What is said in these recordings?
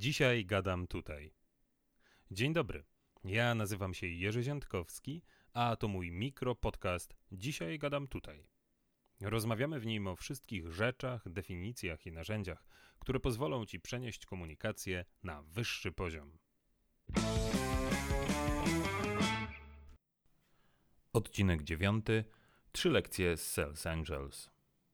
Dzisiaj gadam tutaj. Dzień dobry, ja nazywam się Jerzy Ziętkowski, a to mój mikropodcast Dzisiaj gadam tutaj. Rozmawiamy w nim o wszystkich rzeczach, definicjach i narzędziach, które pozwolą Ci przenieść komunikację na wyższy poziom. Odcinek 9. 3 lekcje z Sales Angels.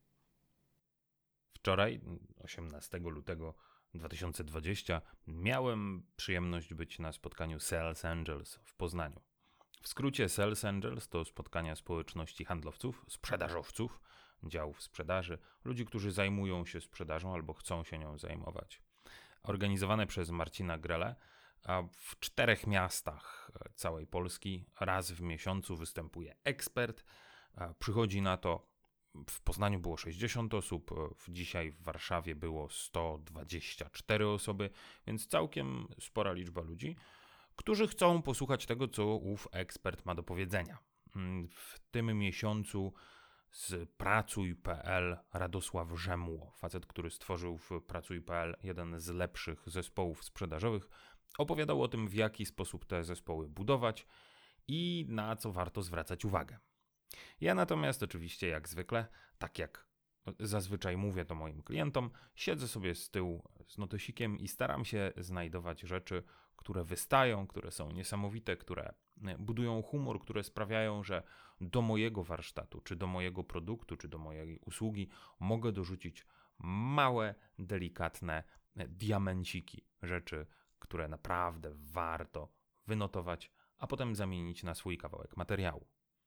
Wczoraj, 18 lutego 2020, miałem przyjemność być na spotkaniu Sales Angels w Poznaniu. W skrócie Sales Angels to spotkania społeczności handlowców, sprzedażowców, działów sprzedaży, ludzi, którzy zajmują się sprzedażą albo chcą się nią zajmować. Organizowane przez Marcina Grelle, a w 4 miastach całej Polski raz w miesiącu występuje ekspert. Przychodzi na to, w Poznaniu było 60 osób, dzisiaj w Warszawie było 124 osoby, więc całkiem spora liczba ludzi, którzy chcą posłuchać tego, co ów ekspert ma do powiedzenia. W tym miesiącu z Pracuj.pl Radosław Rzemło, facet, który stworzył w Pracuj.pl jeden z lepszych zespołów sprzedażowych, opowiadał o tym, w jaki sposób te zespoły budować i na co warto zwracać uwagę. Ja natomiast oczywiście jak zwykle, tak jak zazwyczaj mówię to moim klientom, siedzę sobie z tyłu z notesikiem i staram się znajdować rzeczy, które wystają, które są niesamowite, które budują humor, które sprawiają, że do mojego warsztatu, czy do mojego produktu, czy do mojej usługi mogę dorzucić małe, delikatne diamenciki, rzeczy, które naprawdę warto wynotować, a potem zamienić na swój kawałek materiału.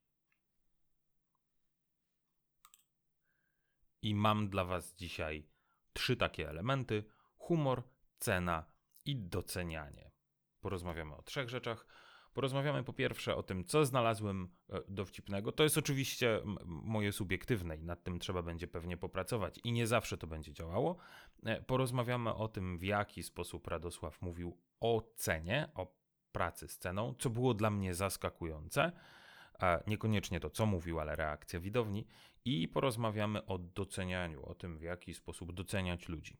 I mam dla Was dzisiaj 3 takie elementy: humor, cena i docenianie. Porozmawiamy o 3 rzeczach. Porozmawiamy po pierwsze o tym, co znalazłem dowcipnego. To jest oczywiście moje subiektywne i nad tym trzeba będzie pewnie popracować i nie zawsze to będzie działało. Porozmawiamy o tym, w jaki sposób Radosław mówił o cenie, o pracy z ceną, co było dla mnie zaskakujące. Niekoniecznie to, co mówił, ale reakcja widowni. I porozmawiamy o docenianiu, o tym, w jaki sposób doceniać ludzi.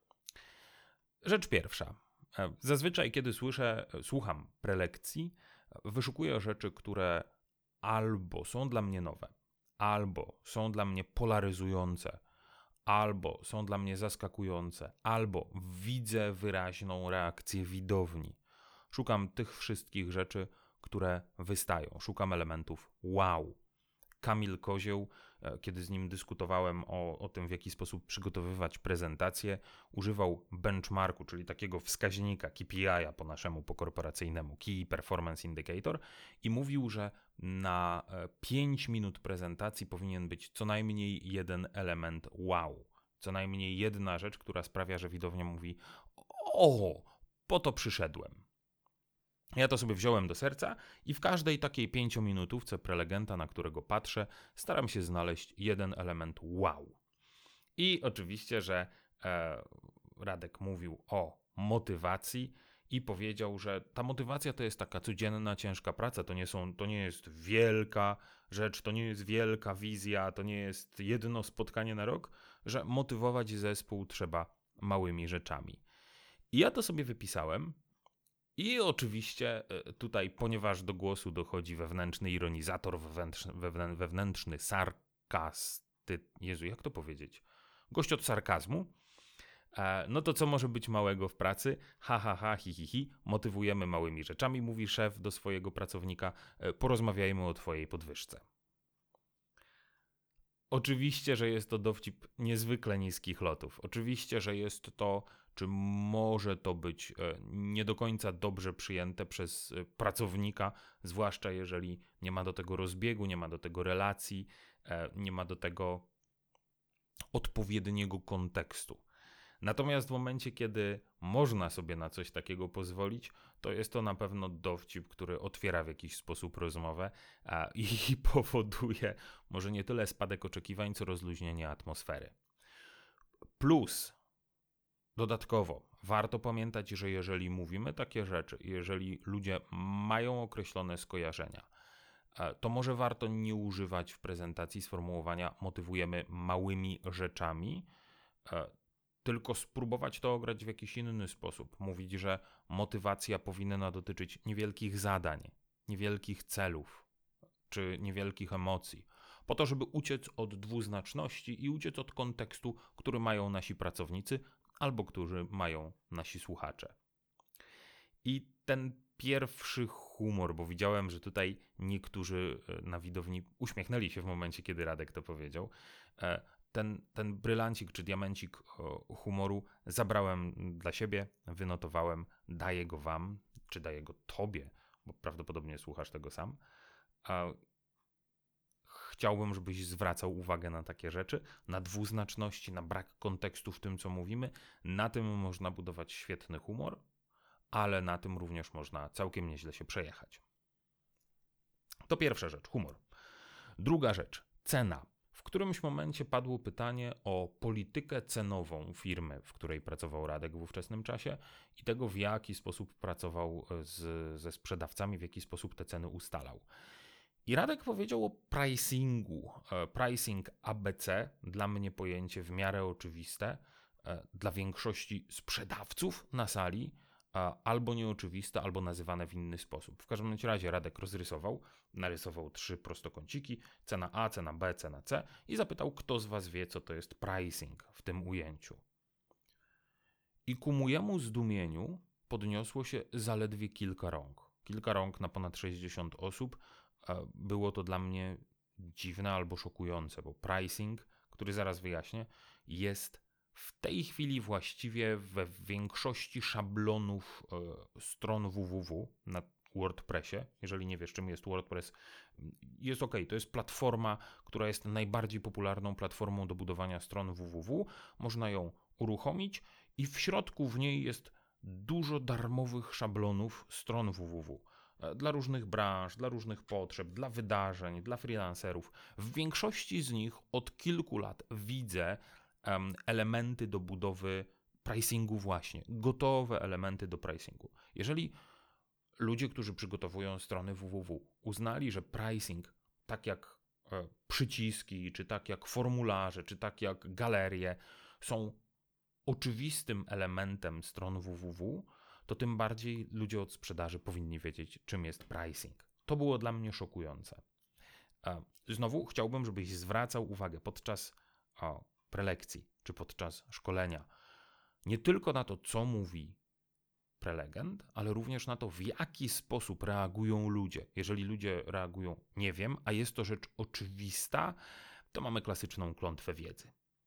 Rzecz pierwsza. Zazwyczaj, kiedy słucham prelekcji, wyszukuję rzeczy, które albo są dla mnie nowe, albo są dla mnie polaryzujące, albo są dla mnie zaskakujące, albo widzę wyraźną reakcję widowni. Szukam tych wszystkich rzeczy, które wystają. Szukam elementów wow. Kamil Kozioł, kiedy z nim dyskutowałem o tym, w jaki sposób przygotowywać prezentację, używał benchmarku, czyli takiego wskaźnika KPI-a po naszemu, po korporacyjnemu, Key Performance Indicator, i mówił, że na 5 minut prezentacji powinien być co najmniej jeden element wow. Co najmniej jedna rzecz, która sprawia, że widownia mówi: o, po to przyszedłem. Ja to sobie wziąłem do serca i w każdej takiej 5-minutówce prelegenta, na którego patrzę, staram się znaleźć jeden element wow. I oczywiście, że Radek mówił o motywacji i powiedział, że ta motywacja to jest taka codzienna, ciężka praca, to nie jest wielka rzecz, to nie jest wielka wizja, to nie jest jedno spotkanie na rok, że motywować zespół trzeba małymi rzeczami. I ja to sobie wypisałem. I oczywiście tutaj, ponieważ do głosu dochodzi wewnętrzny ironizator, wewnętrzny Jezu, jak to powiedzieć? Gość od sarkazmu. No to co może być małego w pracy? Hi, motywujemy małymi rzeczami, mówi szef do swojego pracownika, porozmawiajmy o twojej podwyżce. Oczywiście, że jest to dowcip niezwykle niskich lotów. Oczywiście, że jest to, czy może to być nie do końca dobrze przyjęte przez pracownika, zwłaszcza jeżeli nie ma do tego rozbiegu, nie ma do tego relacji, nie ma do tego odpowiedniego kontekstu. Natomiast w momencie, kiedy można sobie na coś takiego pozwolić, to jest to na pewno dowcip, który otwiera w jakiś sposób rozmowę i powoduje może nie tyle spadek oczekiwań, co rozluźnienie atmosfery. Plus, dodatkowo, warto pamiętać, że jeżeli mówimy takie rzeczy, jeżeli ludzie mają określone skojarzenia, to może warto nie używać w prezentacji sformułowania motywujemy małymi rzeczami, tylko spróbować to ograć w jakiś inny sposób. Mówić, że motywacja powinna dotyczyć niewielkich zadań, niewielkich celów czy niewielkich emocji, po to, żeby uciec od dwuznaczności i uciec od kontekstu, który mają nasi pracownicy albo który mają nasi słuchacze. I ten pierwszy humor, bo widziałem, że tutaj niektórzy na widowni uśmiechnęli się w momencie, kiedy Radek to powiedział. Ten brylancik czy diamencik humoru zabrałem dla siebie, wynotowałem, daję go wam, czy daję go tobie, bo prawdopodobnie słuchasz tego sam. Chciałbym, żebyś zwracał uwagę na takie rzeczy, na dwuznaczności, na brak kontekstu w tym, co mówimy. Na tym można budować świetny humor, ale na tym również można całkiem nieźle się przejechać. To pierwsza rzecz, humor. Druga rzecz, cena. W którymś momencie padło pytanie o politykę cenową firmy, w której pracował Radek w ówczesnym czasie i tego, w jaki sposób pracował ze sprzedawcami, w jaki sposób te ceny ustalał. I Radek powiedział o pricingu. Pricing ABC, dla mnie pojęcie w miarę oczywiste, dla większości sprzedawców na sali, albo nieoczywiste, albo nazywane w inny sposób. W każdym razie Radek narysował 3 prostokąciki, cena A, cena B, cena C i zapytał, kto z was wie, co to jest pricing w tym ujęciu. I ku mojemu zdumieniu podniosło się zaledwie kilka rąk. Kilka rąk na ponad 60 osób. Było to dla mnie dziwne albo szokujące, bo pricing, który zaraz wyjaśnię, jest w tej chwili właściwie we większości szablonów stron www na WordPressie. Jeżeli nie wiesz, czym jest WordPress, jest ok. To jest platforma, która jest najbardziej popularną platformą do budowania stron www. Można ją uruchomić i w środku w niej jest dużo darmowych szablonów stron www. Dla różnych branż, dla różnych potrzeb, dla wydarzeń, dla freelancerów. W większości z nich od kilku lat widzę elementy do budowy pricingu właśnie, gotowe elementy do pricingu. Jeżeli ludzie, którzy przygotowują strony www uznali, że pricing, tak jak przyciski, czy tak jak formularze, czy tak jak galerie są oczywistym elementem stron www, to tym bardziej ludzie od sprzedaży powinni wiedzieć, czym jest pricing. To było dla mnie szokujące. Znowu chciałbym, żebyś zwracał uwagę podczas prelekcji czy podczas szkolenia nie tylko na to, co mówi prelegent, ale również na to, w jaki sposób reagują ludzie. Jeżeli ludzie reagują nie wiem, a jest to rzecz oczywista, to mamy klasyczną klątwę wiedzy.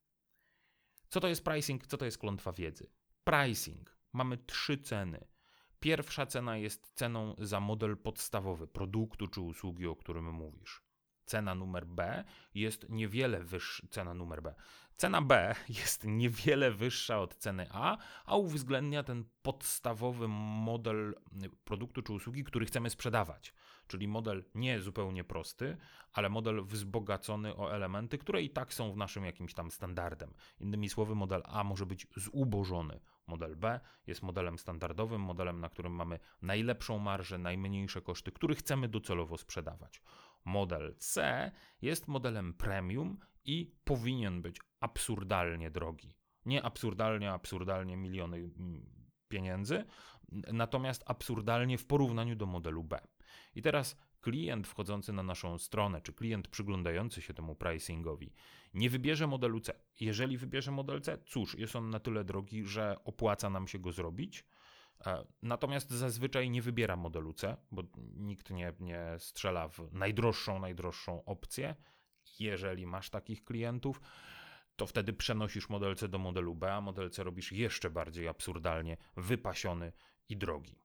Co to jest pricing? Co to jest klątwa wiedzy? Pricing. Mamy 3 ceny. Pierwsza cena jest ceną za model podstawowy produktu czy usługi, o którym mówisz. Cena numer B jest niewiele wyższa. Cena B jest niewiele wyższa od ceny a uwzględnia ten podstawowy model produktu czy usługi, który chcemy sprzedawać. Czyli model nie zupełnie prosty, ale model wzbogacony o elementy, które i tak są w naszym jakimś tam standardem. Innymi słowy, model A może być zubożony. Model B jest modelem standardowym, modelem, na którym mamy najlepszą marżę, najmniejsze koszty, który chcemy docelowo sprzedawać. Model C jest modelem premium i powinien być absurdalnie drogi. Nie absurdalnie miliony pieniędzy, natomiast absurdalnie w porównaniu do modelu B. I teraz klient wchodzący na naszą stronę, czy klient przyglądający się temu pricingowi, nie wybierze modelu C. Jeżeli wybierze model C, cóż, jest on na tyle drogi, że opłaca nam się go zrobić. Natomiast zazwyczaj nie wybiera modelu C, bo nikt nie strzela w najdroższą opcję. Jeżeli masz takich klientów, to wtedy przenosisz model C do modelu B, a model C robisz jeszcze bardziej absurdalnie wypasiony i drogi.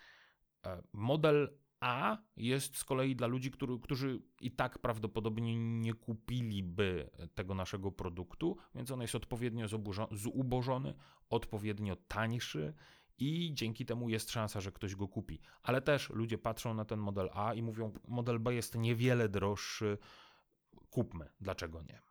Model A jest z kolei dla ludzi, którzy i tak prawdopodobnie nie kupiliby tego naszego produktu, więc on jest odpowiednio zubożony, odpowiednio tańszy i dzięki temu jest szansa, że ktoś go kupi. Ale też ludzie patrzą na ten model A i mówią, model B jest niewiele droższy, kupmy, dlaczego nie?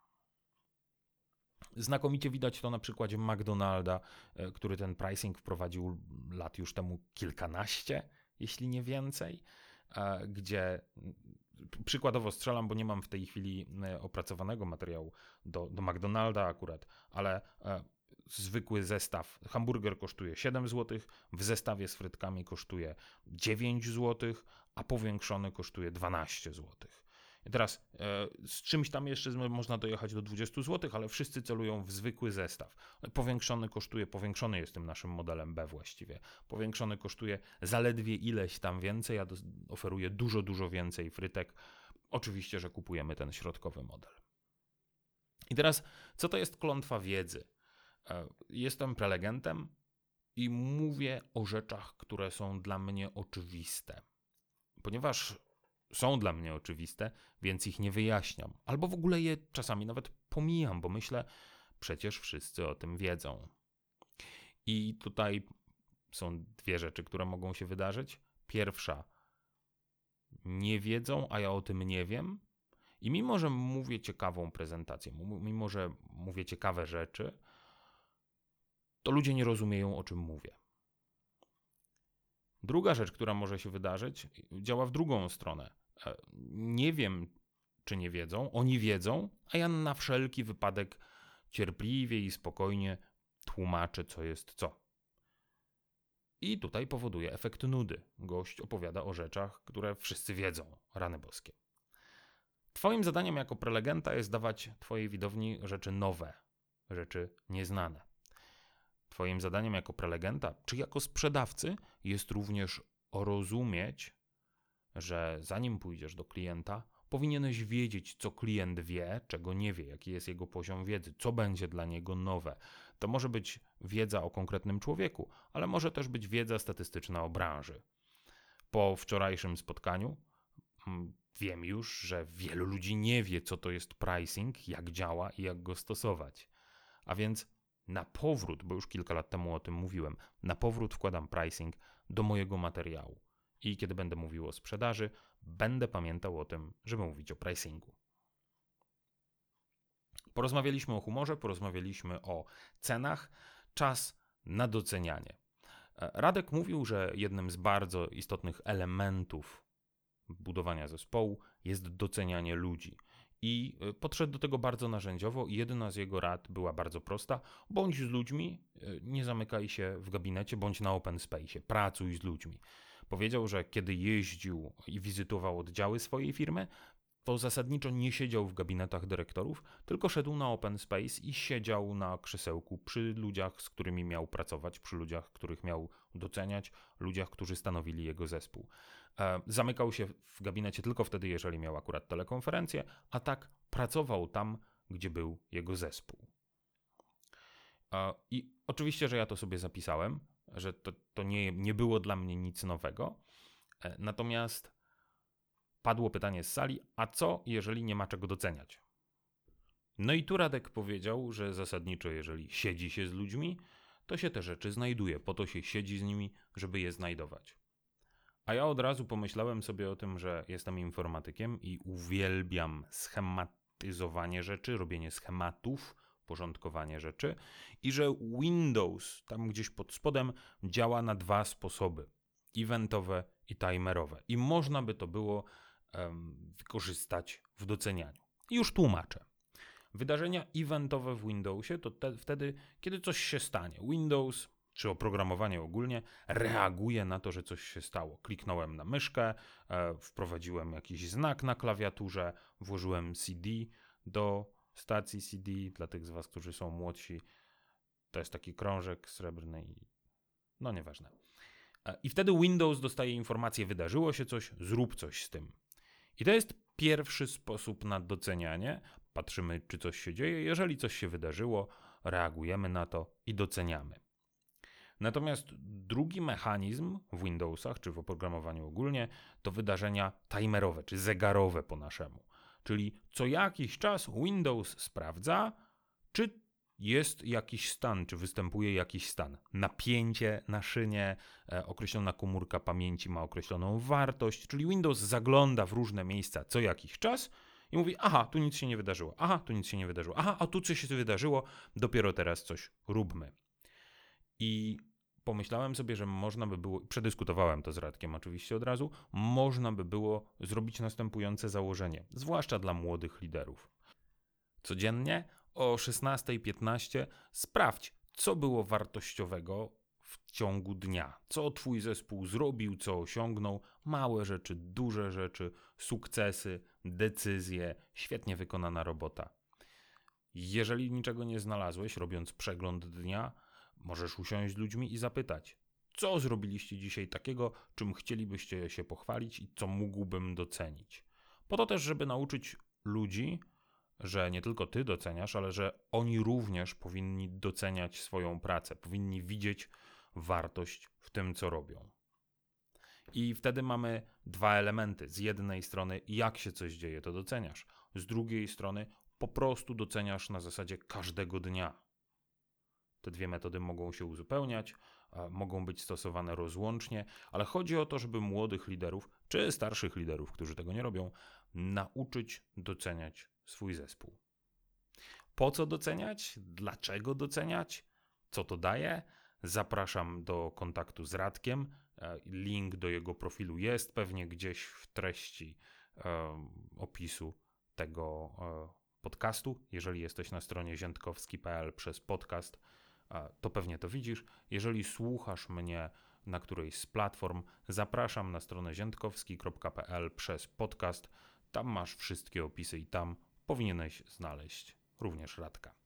Znakomicie widać to na przykładzie McDonalda, który ten pricing wprowadził lat już temu kilkanaście, jeśli nie więcej, gdzie przykładowo strzelam, bo nie mam w tej chwili opracowanego materiału do McDonalda akurat, ale zwykły zestaw. Hamburger kosztuje 7 zł, w zestawie z frytkami kosztuje 9 zł, a powiększony kosztuje 12 zł. I teraz z czymś tam jeszcze można dojechać do 20 zł, ale wszyscy celują w zwykły zestaw. Powiększony jest tym naszym modelem B właściwie. Powiększony kosztuje zaledwie ileś tam więcej, ja oferuję dużo więcej frytek. Oczywiście, że kupujemy ten środkowy model. I teraz, co to jest klątwa wiedzy? Jestem prelegentem i mówię o rzeczach, które są dla mnie oczywiste. Ponieważ są dla mnie oczywiste, więc ich nie wyjaśniam. Albo w ogóle je czasami nawet pomijam, bo myślę, przecież wszyscy o tym wiedzą. I tutaj są dwie rzeczy, które mogą się wydarzyć. Pierwsza, nie wiedzą, a ja o tym nie wiem. I mimo, że mówię ciekawą prezentację, mimo, że mówię ciekawe rzeczy, to ludzie nie rozumieją, o czym mówię. Druga rzecz, która może się wydarzyć, działa w drugą stronę. Nie wiem, czy nie wiedzą, oni wiedzą, a ja na wszelki wypadek cierpliwie i spokojnie tłumaczę, co jest co. I tutaj powoduje efekt nudy. Gość opowiada o rzeczach, które wszyscy wiedzą. Rany boskie. Twoim zadaniem jako prelegenta jest dawać twojej widowni rzeczy nowe, rzeczy nieznane. Twoim zadaniem jako prelegenta, czy jako sprzedawcy, jest również rozumieć, że zanim pójdziesz do klienta, powinieneś wiedzieć, co klient wie, czego nie wie, jaki jest jego poziom wiedzy, co będzie dla niego nowe. To może być wiedza o konkretnym człowieku, ale może też być wiedza statystyczna o branży. Po wczorajszym spotkaniu wiem już, że wielu ludzi nie wie, co to jest pricing, jak działa i jak go stosować. A więc na powrót, bo już kilka lat temu o tym mówiłem, na powrót wkładam pricing do mojego materiału. I kiedy będę mówił o sprzedaży, będę pamiętał o tym, żeby mówić o pricingu. Porozmawialiśmy o humorze, porozmawialiśmy o cenach. Czas na docenianie. Radek mówił, że jednym z bardzo istotnych elementów budowania zespołu jest docenianie ludzi. I podszedł do tego bardzo narzędziowo i jedna z jego rad była bardzo prosta. Bądź z ludźmi, nie zamykaj się w gabinecie, bądź na open space, pracuj z ludźmi. Powiedział, że kiedy jeździł i wizytował oddziały swojej firmy, to zasadniczo nie siedział w gabinetach dyrektorów, tylko szedł na open space i siedział na krzesełku przy ludziach, z którymi miał pracować, przy ludziach, których miał doceniać, ludziach, którzy stanowili jego zespół. Zamykał się w gabinecie tylko wtedy, jeżeli miał akurat telekonferencję, a tak pracował tam, gdzie był jego zespół. I oczywiście, że ja to sobie zapisałem, że to nie było dla mnie nic nowego, natomiast padło pytanie z sali, a co, jeżeli nie ma czego doceniać? No i tu Radek powiedział, że zasadniczo, jeżeli siedzi się z ludźmi, to się te rzeczy znajduje, po to się siedzi z nimi, żeby je znajdować. A ja od razu pomyślałem sobie o tym, że jestem informatykiem i uwielbiam schematyzowanie rzeczy, robienie schematów, porządkowanie rzeczy i że Windows tam gdzieś pod spodem działa na dwa sposoby, eventowe i timerowe. I można by to było wykorzystać w docenianiu. I już tłumaczę. Wydarzenia eventowe w Windowsie to wtedy, kiedy coś się stanie. Windows czy oprogramowanie ogólnie reaguje na to, że coś się stało. Kliknąłem na myszkę, wprowadziłem jakiś znak na klawiaturze, włożyłem CD do stacji CD. Dla tych z was, którzy są młodsi, to jest taki krążek srebrny i no nieważne. I wtedy Windows dostaje informację, wydarzyło się coś, zrób coś z tym. I to jest pierwszy sposób na docenianie. Patrzymy, czy coś się dzieje. Jeżeli coś się wydarzyło, reagujemy na to i doceniamy. Natomiast drugi mechanizm w Windowsach, czy w oprogramowaniu ogólnie, to wydarzenia timerowe, czy zegarowe po naszemu. Czyli co jakiś czas Windows sprawdza, czy jest jakiś stan, czy występuje jakiś stan. Napięcie na szynie, określona komórka pamięci ma określoną wartość, czyli Windows zagląda w różne miejsca co jakiś czas i mówi, aha, tu nic się nie wydarzyło, aha, tu nic się nie wydarzyło, aha, a tu coś się wydarzyło, dopiero teraz coś róbmy. I pomyślałem sobie, że można by było, przedyskutowałem to z Radkiem oczywiście od razu, można by było zrobić następujące założenie, zwłaszcza dla młodych liderów. Codziennie o 16:15 sprawdź, co było wartościowego w ciągu dnia, co twój zespół zrobił, co osiągnął, małe rzeczy, duże rzeczy, sukcesy, decyzje, świetnie wykonana robota. Jeżeli niczego nie znalazłeś, robiąc przegląd dnia, możesz usiąść z ludźmi i zapytać, co zrobiliście dzisiaj takiego, czym chcielibyście się pochwalić i co mógłbym docenić. Po to też, żeby nauczyć ludzi, że nie tylko ty doceniasz, ale że oni również powinni doceniać swoją pracę, powinni widzieć wartość w tym, co robią. I wtedy mamy dwa elementy. Z jednej strony, jak się coś dzieje, to doceniasz. Z drugiej strony, po prostu doceniasz na zasadzie każdego dnia. Te dwie metody mogą się uzupełniać, mogą być stosowane rozłącznie, ale chodzi o to, żeby młodych liderów, czy starszych liderów, którzy tego nie robią, nauczyć doceniać swój zespół. Po co doceniać? Dlaczego doceniać? Co to daje? Zapraszam do kontaktu z Radkiem. Link do jego profilu jest pewnie gdzieś w treści opisu tego podcastu. Jeżeli jesteś na stronie ziętkowski.pl przez podcast, to pewnie to widzisz. Jeżeli słuchasz mnie na którejś z platform, zapraszam na stronę ziętkowski.pl przez podcast. Tam masz wszystkie opisy i tam powinieneś znaleźć również Radka.